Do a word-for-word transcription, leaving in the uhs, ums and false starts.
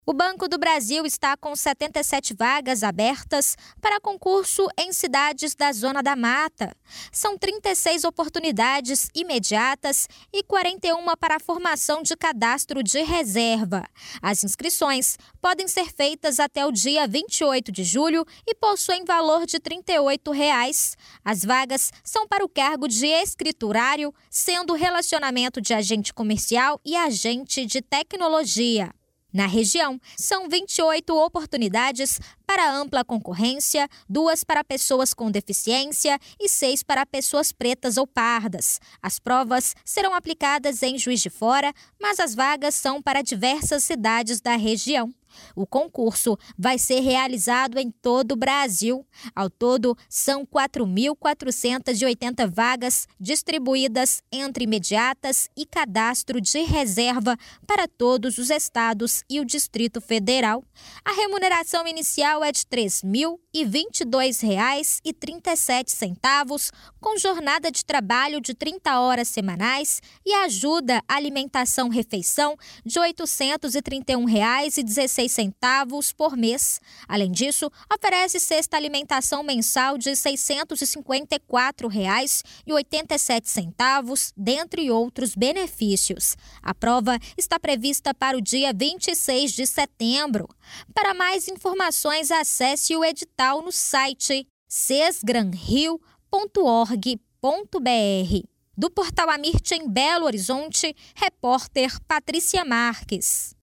O Banco do Brasil está com setenta e sete vagas abertas para concurso em cidades da Zona da Mata. São trinta e seis oportunidades imediatas e quarenta e uma para a formação de cadastro de reserva. As inscrições podem ser feitas até o dia vinte e oito de julho e possuem valor de trinta e oito reais. As vagas são para o cargo de escriturário, sendo relacionamento de agente comercial e agente de tecnologia. Na região, são vinte e oito oportunidades para ampla concorrência, duas para pessoas com deficiência e seis para pessoas pretas ou pardas. As provas serão aplicadas em Juiz de Fora, mas as vagas são para diversas cidades da região. O concurso vai ser realizado em todo o Brasil. Ao todo, são quatro mil quatrocentas e oitenta vagas distribuídas entre imediatas e cadastro de reserva para todos os estados e o Distrito Federal. A remuneração inicial é de três mil e vinte e dois reais e trinta e sete centavos, com jornada de trabalho de trinta horas semanais e ajuda alimentação refeição de oitocentos e trinta e um reais e dezesseis centavos por mês. Além disso, oferece cesta alimentação mensal de seiscentos e cinquenta e quatro reais e oitenta e sete centavos, dentre outros benefícios. A prova está prevista para o dia vinte e seis de setembro. Para mais informações, acesse o edital no site sesgranrio ponto org ponto br. Do Portal Amirte em Belo Horizonte, repórter Patrícia Marques.